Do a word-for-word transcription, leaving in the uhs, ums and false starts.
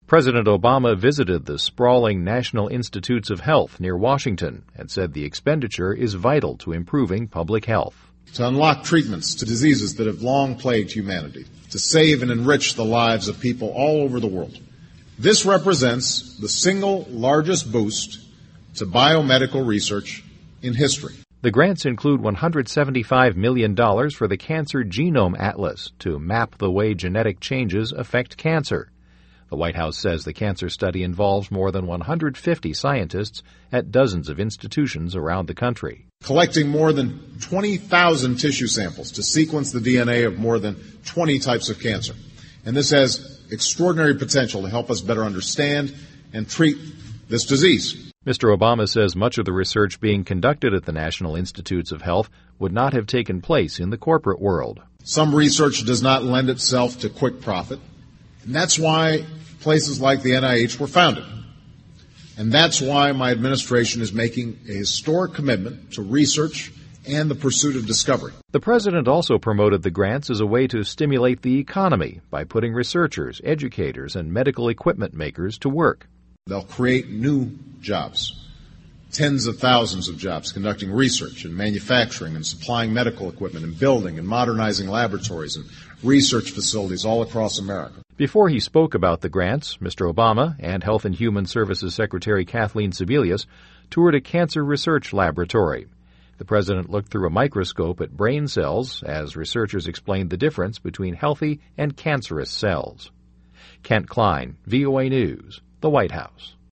President Obama visited the sprawling National Institutes of Health near Washington and said the expenditure is vital to improving public health. To unlock treatments to diseases that have long plagued humanity, to save and enrich the lives of people all over the world. This represents the single largest boost to biomedical research in history. The grants include one hundred seventy-five million dollars for the Cancer Genome Atlas to map the way genetic changes affect cancer. The White House says the cancer study involves more than one hundred fifty scientists at dozens of institutions around the country. Collecting more than twenty thousand tissue samples to sequence the D N A of more than twenty types of cancer. And this has extraordinary potential to help us better understand and treat this disease. Mister Obama says much of the research being conducted at the National Institutes of Health would not have taken place in the corporate world. Some research does not lend itself to quick profit, and that's why places like the N I H were founded. And that's why my administration is making a historic commitment to research and the pursuit of discovery. The president also promoted the grants as a way to stimulate the economy by putting researchers, educators, and medical equipment makers to work. They'll create new jobs, tens of thousands of jobs conducting research and manufacturing and supplying medical equipment and building and modernizing laboratories and research facilities all across America. Before he spoke about the grants, Mister Obama and Health and Human Services Secretary Kathleen Sebelius toured a cancer research laboratory. The president looked through a microscope at brain cells as researchers explained the difference between healthy and cancerous cells. Kent Klein, V O A News, the White House.